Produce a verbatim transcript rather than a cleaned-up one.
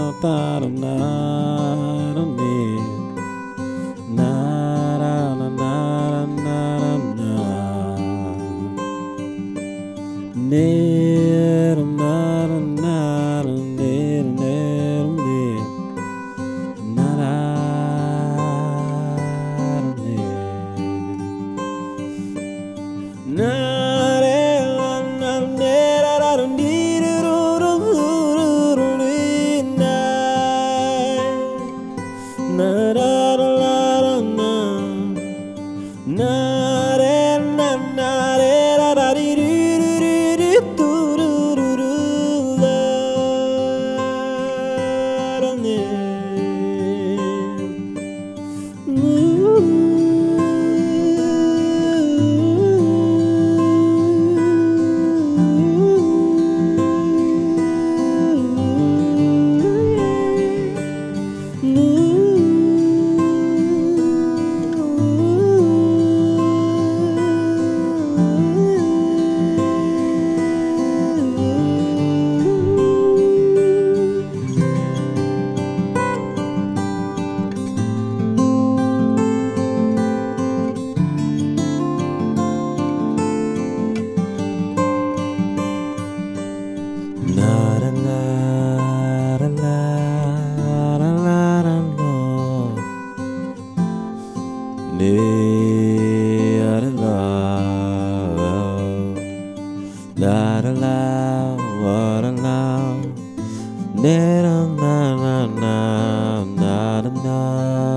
da da na da ni na da na na na na ne da na da na da ne ne ne na da ne na re la na ne da da ni ru ru ru ru na na da da la da na na re na na re da da di ri ri ri ri tu ru ru ru la da ne La la la la la la la la lo ne la la la la la la la la ne la la la la la la